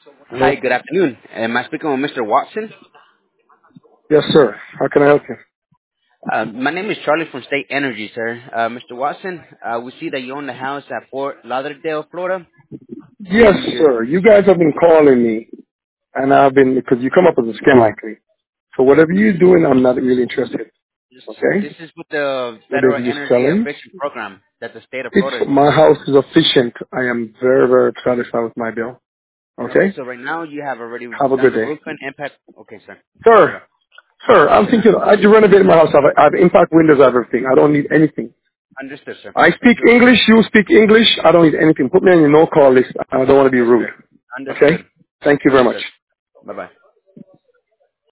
Hi, Hello? good afternoon. Am I speaking with Mr. Watson? Yes, sir. How can I help you? My name is Charlie from State Energy, sir. Mr. Watson, we see that you own the house at Fort Lauderdale, Florida, Yes, and sir. You guys have been calling me, and I've been, because you come up with a scam likely. So whatever you're doing, I'm not really interested. this Okay? is with the Whatever Federal you're Energy selling, Efficient Program that the state of Florida it's, is my doing. house is efficient. I am very, very satisfied with my bill. Okay, Okay? so right now you have already Have a done good the day. roof and impact. Okay, sir. Bye Sir, bye. sir, I'm thinking, I just renovated my house. I have impact windows, everything. I don't need anything. Understood, sir. I Thank speak you very much. English, you speak English. I don't need anything. Put me on your no-call list. I don't want to be rude. Understood. Okay? Understood. Thank you very much. Understood. Bye bye.